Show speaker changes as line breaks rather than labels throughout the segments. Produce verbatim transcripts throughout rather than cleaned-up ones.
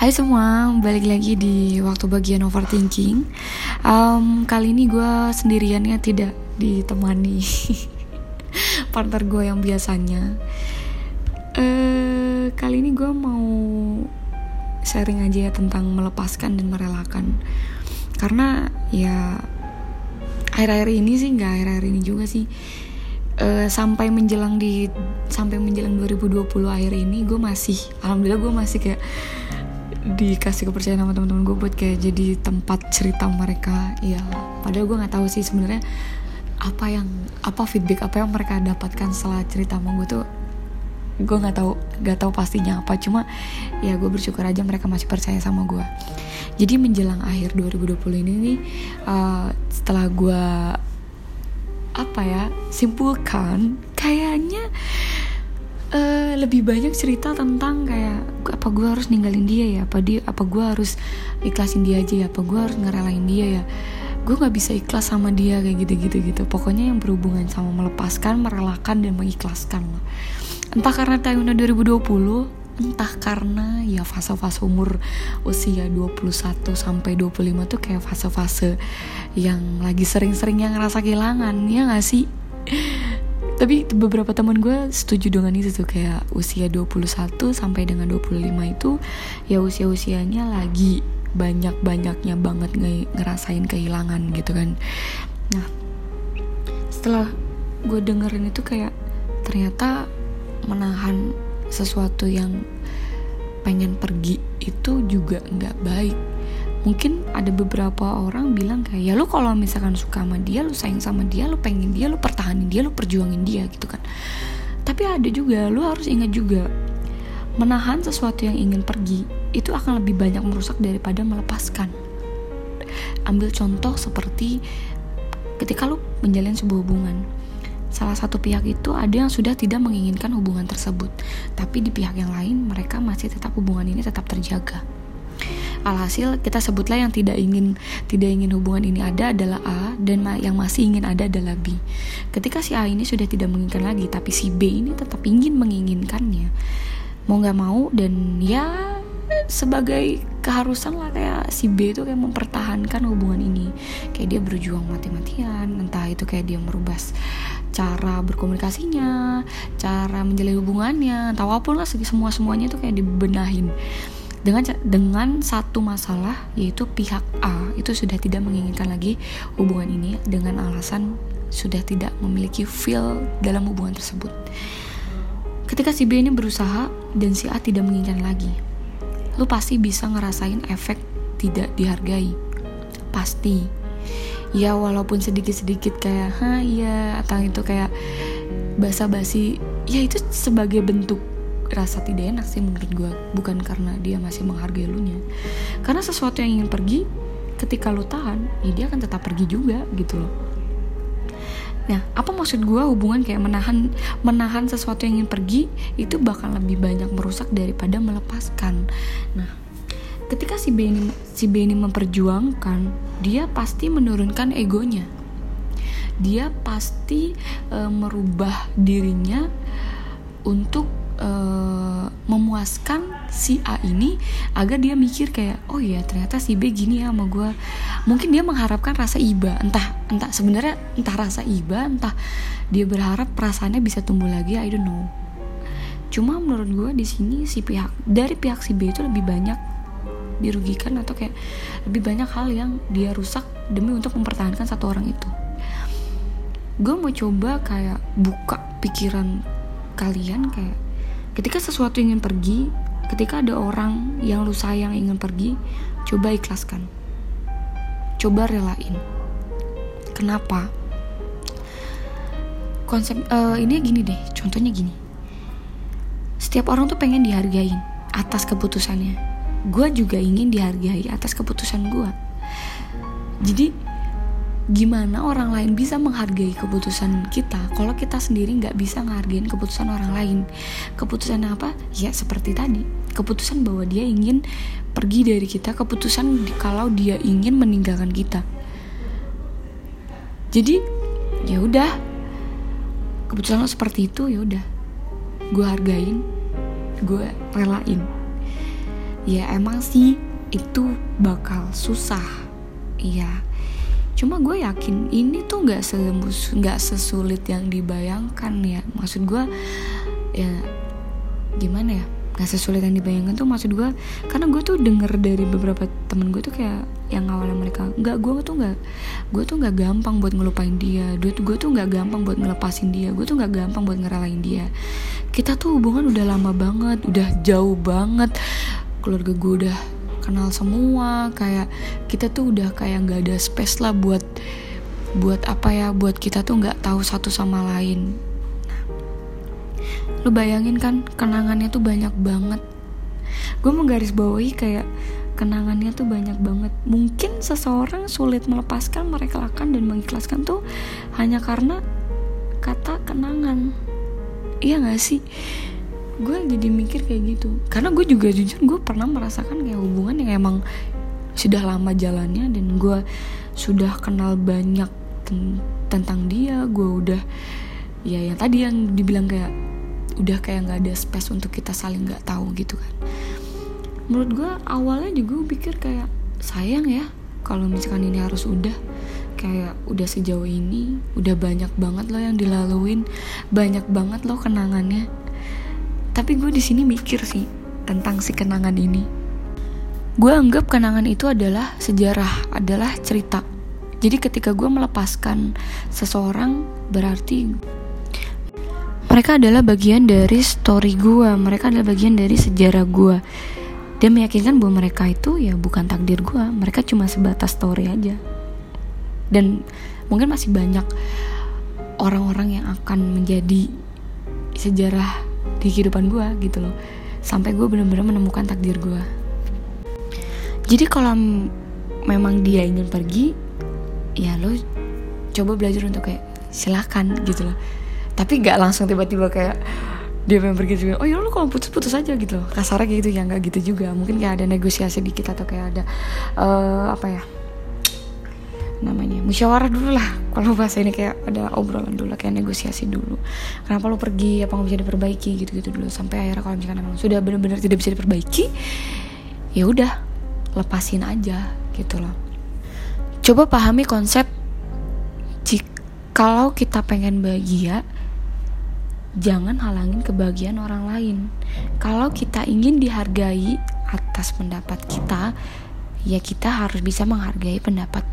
Hai semua, balik lagi di waktu bagian overthinking. um, Kali ini gue sendiriannya, tidak ditemani partner gue yang biasanya. uh, Kali ini gue mau sharing aja ya tentang melepaskan dan merelakan. Karena ya akhir-akhir ini sih, gak akhir-akhir ini juga sih, uh, Sampai menjelang di Sampai menjelang dua ribu dua puluh akhir ini, gue masih, alhamdulillah gue masih kayak dikasih kepercayaan sama teman-teman gue buat kayak jadi tempat cerita mereka. Ya padahal gue nggak tahu sih sebenarnya apa yang apa feedback apa yang mereka dapatkan setelah cerita sama gue tuh. Gue nggak tahu nggak tahu pastinya apa, cuma ya gue bersyukur aja mereka masih percaya sama gue. Jadi menjelang akhir dua ribu dua puluh ini nih, uh, setelah gue apa ya simpulkan, kayaknya Uh, lebih banyak cerita tentang kayak apa gue harus ninggalin dia ya, apa dia apa gue harus ikhlasin dia aja ya, apa gue harus ngerelain dia ya. Gue nggak bisa ikhlas sama dia kayak gitu-gitu gitu. Pokoknya yang berhubungan sama melepaskan, merelakan dan mengikhlaskan lah. Entah karena tahun dua ribu dua puluh, entah karena ya fase-fase umur usia dua puluh satu sampai dua puluh lima tuh kayak fase-fase yang lagi sering-seringnya ngerasa kehilangan, ya nggak sih? Tapi beberapa teman gue setuju dengan itu tuh, kayak usia dua puluh satu sampai dengan dua puluh lima itu ya usia-usianya lagi banyak-banyaknya banget ngerasain kehilangan gitu kan. Nah, setelah gue dengerin itu kayak ternyata menahan sesuatu yang pengen pergi itu juga gak baik. Mungkin ada beberapa orang bilang kayak, ya lu kalau misalkan suka sama dia, lu sayang sama dia, lu pengen dia, lu pertahanin dia, lu perjuangin dia gitu kan. Tapi ada juga, lu harus ingat juga, menahan sesuatu yang ingin pergi itu akan lebih banyak merusak daripada melepaskan. Ambil contoh seperti ketika lu menjalin sebuah hubungan, salah satu pihak itu ada yang sudah tidak menginginkan hubungan tersebut, tapi di pihak yang lain mereka masih tetap hubungan ini tetap terjaga. Alhasil kita sebutlah yang tidak ingin tidak ingin hubungan ini ada adalah A, dan yang masih ingin ada adalah B. Ketika si A ini sudah tidak menginginkan lagi, tapi si B ini tetap ingin menginginkannya, mau nggak mau, dan ya sebagai keharusan lah, kayak si B itu kayak mempertahankan hubungan ini, kayak dia berjuang mati-matian. Entah itu kayak dia merubah cara berkomunikasinya, cara menjalin hubungannya, atau apapun lah, semua semuanya itu kayak dibenahin. Dengan dengan satu masalah, yaitu pihak A itu sudah tidak menginginkan lagi hubungan ini dengan alasan sudah tidak memiliki feel dalam hubungan tersebut. Ketika si B ini berusaha dan si A tidak menginginkan lagi, lu pasti bisa ngerasain efek tidak dihargai. Pasti. Ya walaupun sedikit-sedikit kayak ha iya, atau itu kayak basa-basi, ya itu sebagai bentuk rasa tidak enak sih menurut gue, bukan karena dia masih menghargai lu nya. Karena sesuatu yang ingin pergi, ketika lu tahan, ya dia akan tetap pergi juga gitu loh. Nah, apa maksud gue hubungan kayak menahan menahan sesuatu yang ingin pergi itu bakal lebih banyak merusak daripada melepaskan. Nah, ketika si B ini si B ini memperjuangkan, dia pasti menurunkan egonya. Dia pasti e, merubah dirinya untuk Uh, memuaskan si A ini agar dia mikir kayak, oh iya ternyata si B gini ya sama gue. Mungkin dia mengharapkan rasa iba, entah entah sebenarnya entah rasa iba, entah dia berharap perasaannya bisa tumbuh lagi, I don't know. Cuma menurut gue di sini si pihak dari pihak si B itu lebih banyak dirugikan, atau kayak lebih banyak hal yang dia rusak demi untuk mempertahankan satu orang itu. Gue mau coba kayak buka pikiran kalian, kayak ketika sesuatu ingin pergi, ketika ada orang yang lu sayang ingin pergi, coba ikhlaskan, coba relain. Kenapa? Konsep uh, ini gini deh, contohnya gini. Setiap orang tuh pengen dihargain atas keputusannya. Gue juga ingin dihargai atas keputusan gue. Jadi gimana orang lain bisa menghargai keputusan kita kalau kita sendiri gak bisa ngehargain keputusan orang lain? Keputusan apa? Ya seperti tadi, keputusan bahwa dia ingin pergi dari kita, keputusan kalau dia ingin meninggalkan kita. Jadi ya udah, keputusan lo seperti itu, ya udah gue hargain, gue relain. Ya emang sih itu bakal susah, iya. Cuma gue yakin ini tuh nggak sembus, nggak sesulit yang dibayangkan ya. Maksud gue ya gimana ya? Nggak sesulit yang dibayangkan tuh maksud gue, karena gue tuh denger dari beberapa temen gue tuh kayak yang awalnya mereka nggak, gue tuh nggak, gue tuh nggak gampang buat ngelupain dia. Gue tuh gue tuh nggak gampang buat ngelepasin dia. Gue tuh nggak gampang buat ngerelain dia. Kita tuh hubungan udah lama banget, udah jauh banget. Keluarga gue udah kenal semua, kayak kita tuh udah kayak nggak ada space lah buat buat apa ya, buat kita tuh nggak tahu satu sama lain. Nah, lu bayangin kan kenangannya tuh banyak banget. Gue mau garis bawahi kayak kenangannya tuh banyak banget. Mungkin seseorang sulit melepaskan, merelakan dan mengikhlaskan tuh hanya karena kata kenangan. Iya nggak sih? Gue jadi mikir kayak gitu, karena gue juga jujur gue pernah merasakan kayak hubungan yang emang sudah lama jalannya dan gue sudah kenal banyak ten- tentang dia. Gue udah ya yang tadi yang dibilang kayak udah kayak nggak ada space untuk kita saling nggak tahu gitu kan. Menurut gue awalnya juga gue pikir kayak sayang ya kalau misalkan ini harus udah kayak udah sejauh ini, udah banyak banget loh yang dilaluin, banyak banget loh kenangannya. Tapi gue di sini mikir sih tentang si kenangan ini. Gue anggap kenangan itu adalah sejarah, adalah cerita. Jadi ketika gue melepaskan seseorang, berarti mereka adalah bagian dari story gue, mereka adalah bagian dari sejarah gue. Dia meyakinkan bahwa mereka itu ya bukan takdir gue, mereka cuma sebatas story aja. Dan mungkin masih banyak orang-orang yang akan menjadi sejarah di kehidupan gue gitu loh, sampai gue benar-benar menemukan takdir gue. Jadi kalau m- memang dia ingin pergi, ya lo coba belajar untuk kayak silakan gitu loh. Tapi nggak langsung tiba-tiba kayak dia pengen pergi juga, oh ya lo kalau putus-putus aja gitu loh, kasarnya kayak gitu ya. Nggak gitu juga, mungkin kayak ada negosiasi dikit atau kayak ada uh, apa ya namanya, musyawarah dulu lah. Kalau bahasa ini kayak ada obrolan dulu, kayak negosiasi dulu. Kenapa lo pergi, apa nggak bisa diperbaiki gitu-gitu dulu. Sampai akhirnya kalau misalkan emang sudah benar-benar tidak bisa diperbaiki, ya udah lepasin aja gitu loh. Coba pahami konsep kalau kita pengen bahagia, jangan halangin kebahagiaan orang lain. Kalau kita ingin dihargai atas pendapat kita, ya kita harus bisa menghargai pendapat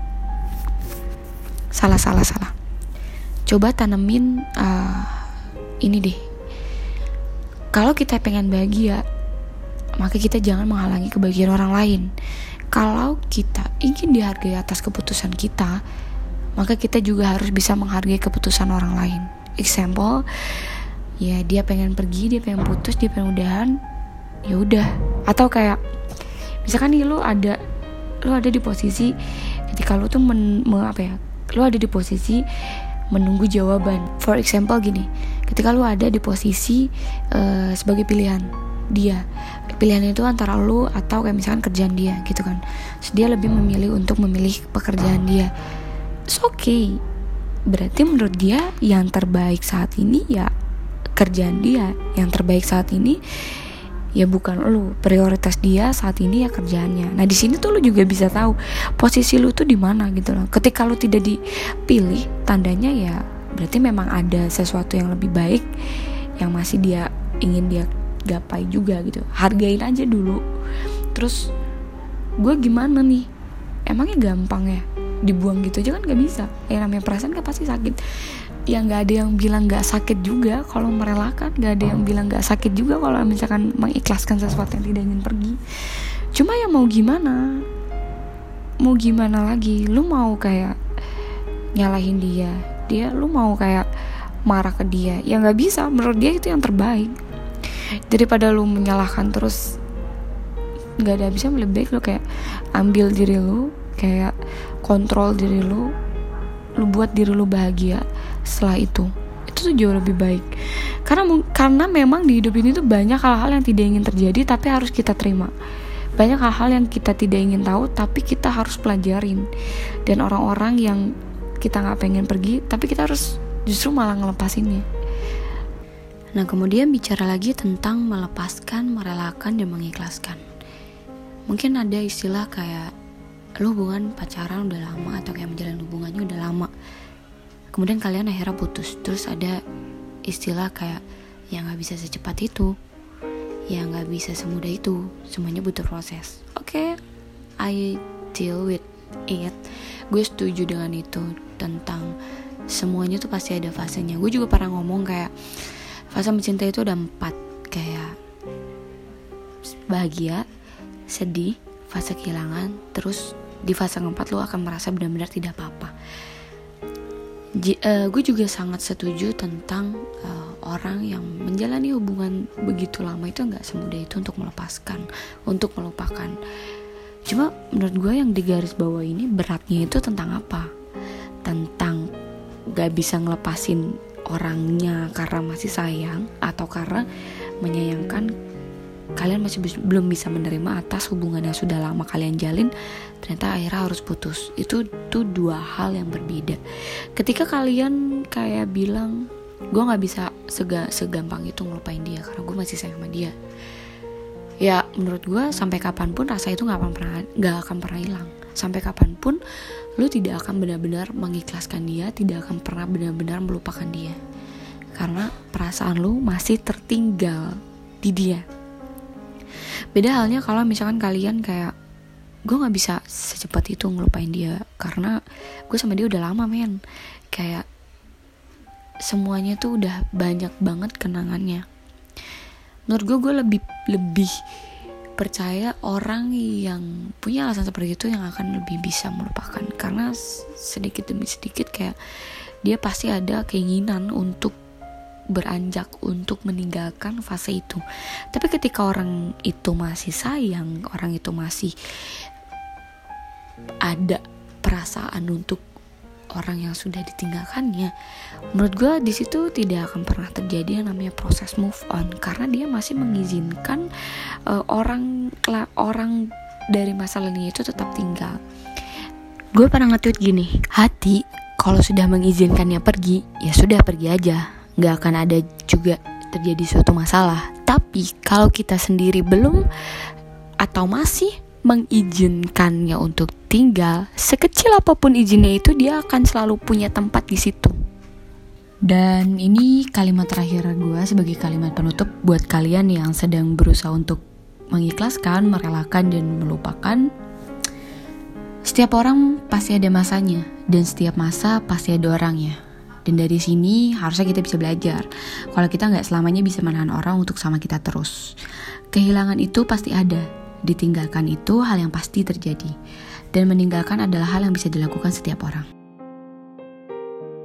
salah salah salah. Coba tanemin uh, ini deh. Kalau kita pengen bahagia, maka kita jangan menghalangi kebahagiaan orang lain. Kalau kita ingin dihargai atas keputusan kita, maka kita juga harus bisa menghargai keputusan orang lain. Example, ya dia pengen pergi, dia pengen putus, dia pengen udahan, ya udah. Atau kayak misalkan nih lu ada lu ada di posisi ketika lu tuh men, men, apa ya? Lu ada di posisi menunggu jawaban. For example gini, ketika lu ada di posisi uh, sebagai pilihan dia, pilihannya itu antara lu atau kayak misalkan kerjaan dia gitu kan. Terus dia lebih memilih untuk memilih pekerjaan dia. It's okay. Berarti menurut dia yang terbaik saat ini ya kerjaan dia, yang terbaik saat ini ya bukan lu. Prioritas dia saat ini ya kerjaannya. Nah di sini tuh lu juga bisa tahu posisi lu tuh di mana gitu loh. Ketika lu tidak dipilih, tandanya ya berarti memang ada sesuatu yang lebih baik yang masih dia ingin dia gapai juga gitu. Hargain aja dulu. Terus gue gimana nih? Emangnya gampang ya dibuang gitu aja kan? Gak bisa. Ya namanya perasaan kan pasti sakit. Ya nggak ada yang bilang nggak sakit juga kalau merelakan, nggak ada yang bilang nggak sakit juga kalau misalkan mengikhlaskan sesuatu yang tidak ingin pergi. Cuma ya mau gimana, mau gimana lagi? Lu mau kayak nyalahin dia, dia lu mau kayak marah ke dia, ya nggak bisa. Menurut dia itu yang terbaik. Daripada lu menyalahkan terus nggak ada habisnya, lebih baik lu kayak ambil diri lu, kayak kontrol diri lu, lu buat diri lu bahagia. Setelah itu itu tuh jauh lebih baik. Karena karena memang di hidup ini tuh banyak hal-hal yang tidak ingin terjadi tapi harus kita terima. Banyak hal-hal yang kita tidak ingin tahu tapi kita harus pelajarin. Dan orang-orang yang kita gak pengen pergi tapi kita harus justru malah ngelepasinnya. Nah kemudian bicara lagi tentang melepaskan, merelakan, dan mengikhlaskan. Mungkin ada istilah kayak lu hubungan pacaran udah lama atau kayak menjalin hubungannya udah lama, kemudian kalian akhirnya putus. Terus ada istilah kayak ya gak bisa secepat itu, ya gak bisa semudah itu, semuanya butuh proses. Oke, okay, I deal with it. Gue setuju dengan itu, tentang semuanya tuh pasti ada fasenya. Gue juga pernah ngomong kayak fase mencintai itu ada empat, kayak bahagia, sedih, fase kehilangan, terus di fase keempat lo akan merasa benar-benar tidak apa-apa. J- uh, gue juga sangat setuju tentang uh, orang yang menjalani hubungan begitu lama itu gak semudah itu untuk melepaskan, untuk melupakan. Cuma menurut gue yang di garis bawah ini beratnya itu tentang apa? Tentang gak bisa ngelepasin orangnya karena masih sayang, atau karena menyayangkan kalian masih bis- belum bisa menerima atas hubungan yang sudah lama kalian jalin, ternyata akhirnya harus putus. Itu tuh dua hal yang berbeda. Ketika kalian kayak bilang gue gak bisa sega- segampang itu ngelupain dia karena gue masih sayang sama dia, ya menurut gue sampai kapanpun rasa itu gak akan pernah, gak akan pernah hilang. Sampai kapanpun lu tidak akan benar-benar mengikhlaskan dia, tidak akan pernah benar-benar melupakan dia, karena perasaan lu masih tertinggal di dia. Beda halnya kalau misalkan kalian kayak gue gak bisa secepat itu ngelupain dia karena gue sama dia udah lama men, kayak semuanya tuh udah banyak banget kenangannya. Menurut gue gue lebih lebih percaya orang yang punya alasan seperti itu yang akan lebih bisa melupakan, karena sedikit demi sedikit kayak dia pasti ada keinginan untuk beranjak, untuk meninggalkan fase itu. Tapi ketika orang itu masih sayang, orang itu masih ada perasaan untuk orang yang sudah ditinggalkannya, menurut gue di situ tidak akan pernah terjadi yang namanya proses move on, karena dia masih mengizinkan uh, orang la, orang dari masa lalunya itu tetap tinggal. Gue pernah nge-tweet gini, hati kalau sudah mengizinkannya pergi, ya sudah pergi aja, nggak akan ada juga terjadi suatu masalah. Tapi kalau kita sendiri belum atau masih mengizinkannya untuk tinggal, sekecil apapun izinnya itu, dia akan selalu punya tempat di situ. Dan ini kalimat terakhir gue sebagai kalimat penutup buat kalian yang sedang berusaha untuk mengikhlaskan, merelakan, dan melupakan. Setiap orang pasti ada masanya, dan setiap masa pasti ada orangnya. Dan dari sini harusnya kita bisa belajar kalau kita gak selamanya bisa menahan orang untuk sama kita terus. Kehilangan itu pasti ada, ditinggalkan itu hal yang pasti terjadi, dan meninggalkan adalah hal yang bisa dilakukan setiap orang.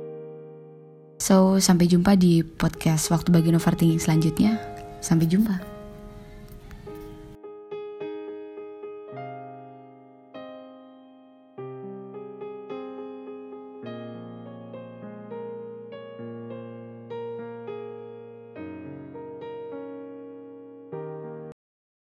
So, sampai jumpa di podcast Waktu Bagian Overthinking selanjutnya. Sampai jumpa.